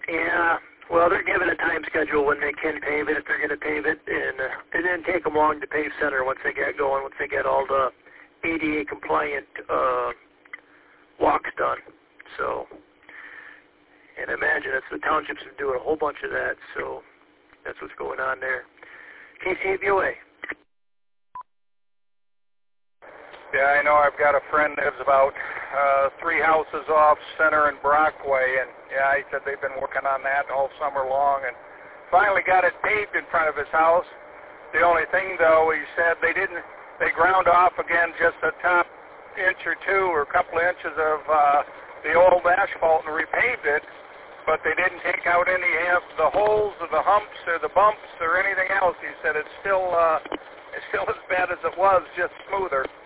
Yeah, well, they're given a time schedule when they can pave it, if they're going to pave it, and it didn't take them long to pave center once they get going, once they get all the ADA compliant walks done. So, and imagine it's the townships are doing a whole bunch of that, so that's what's going on there. KCBOA. Yeah, I know. I've got a friend that lives about 3 houses off Center and Brockway, and yeah, he said they've been working on that all summer long, and finally got it paved in front of his house. The only thing, though, he said they ground off again just the top inch or two or a couple of inches of the old asphalt and repaved it, but they didn't take out any of the holes or the humps or the bumps or anything else. He said it's still as bad as it was, just smoother.